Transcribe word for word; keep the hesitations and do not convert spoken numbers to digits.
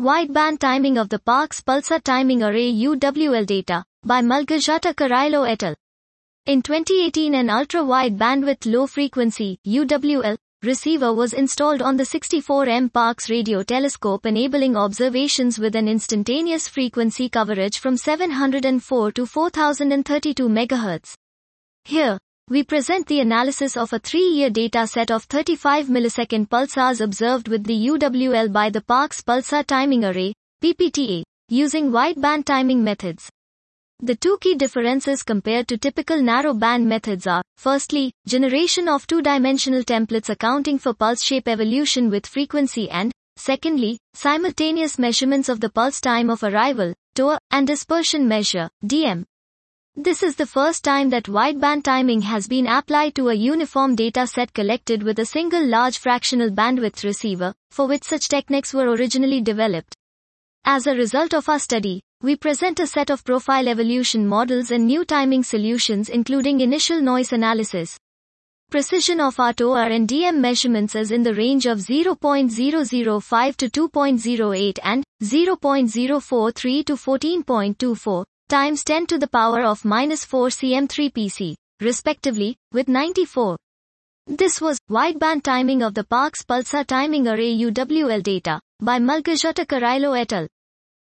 Wideband timing of the Parkes pulsar timing array U W L data, by Malgorzata Karailo et al. In twenty eighteen, an ultra-wide bandwidth low-frequency U W L receiver was installed on the sixty-four megahertz Parkes radio telescope, enabling observations with an instantaneous frequency coverage from seven hundred four to four thousand thirty-two megahertz. Here, we present the analysis of a three-year data set of thirty-five millisecond pulsars observed with the U W L by the Parkes Pulsar Timing Array, P P T A, using wideband timing methods. The two key differences compared to typical narrow-band methods are, firstly, generation of two-dimensional templates accounting for pulse shape evolution with frequency, and, secondly, simultaneous measurements of the pulse time of arrival, T O A, and dispersion measure, D M. This is the first time that wideband timing has been applied to a uniform data set collected with a single large fractional bandwidth receiver, for which such techniques were originally developed. As a result of our study, we present a set of profile evolution models and new timing solutions, including initial noise analysis. Precision of our T O A and D M measurements is in the range of zero point zero zero five to two point zero eight and zero point zero four three to fourteen point two four. times ten to the power of minus four C M three P C, respectively, with ninety-four. This was wideband timing of the Parkes Pulsar Timing Array U W L data, by Malgorzata Karailo et al.